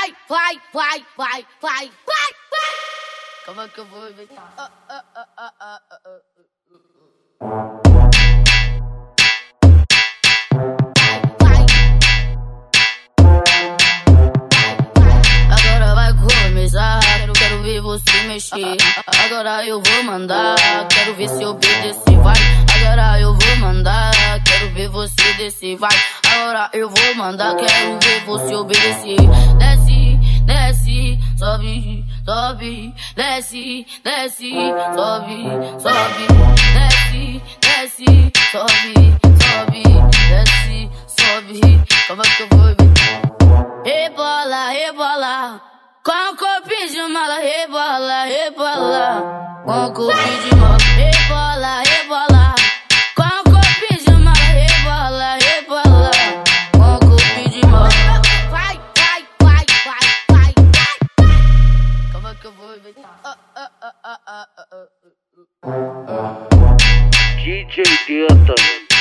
vai. Como é que eu vou inventar? Agora vai começar, quero ver você mexer. Agora eu vou mandar, quero ver se obedecer, vai. Agora eu vou mandar, quero ver você descer, vai. Agora eu vou mandar, quero ver você obedecer. Desce, desce, sobe, sobe, desce, desce, sobe, sobe, desce, desce, sobe, sobe, desce, sobe. Como é que eu vou ver? Rebola, rebola, com corpo de mala, rebola, rebola, com corpo de mala, rebola, rebola, com corpo de mala, rebola, rebola, com corpo de mala. Vai. Como é que eu vou inventar? DJ Teta,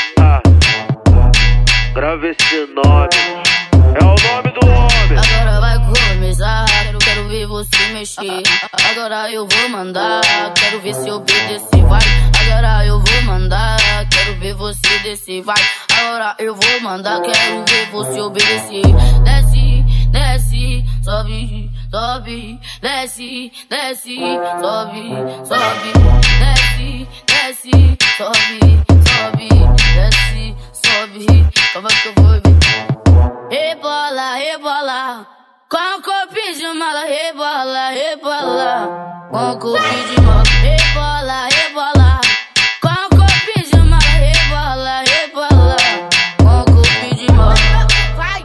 grava esse nome, é o nome do homem. Agora vai começar, quero ver você mexer. Agora eu vou mandar, quero ver se obedecer, vai. Agora eu vou mandar, quero ver você descer, vai. Agora eu vou mandar, quero ver você obedecer. Desce, desce, sobe, sobe, desce, desce, sobe, sobe, desce, desce, sobe, sobe, desce, sobe. Como é que eu vou ver? Rebola, rebola, com corpo de mala, rebola, rebola, com corpo de mala, rebola, rebola, com corpo de mala, rebola, rebola, com corpo de mala. Vai.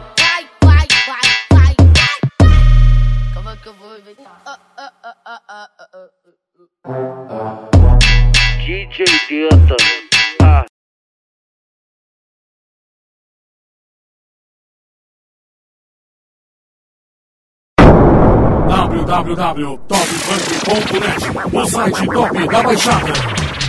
Como é que eu vou inventar? DJ Teta, www.topfunk.net, o site top da Baixada.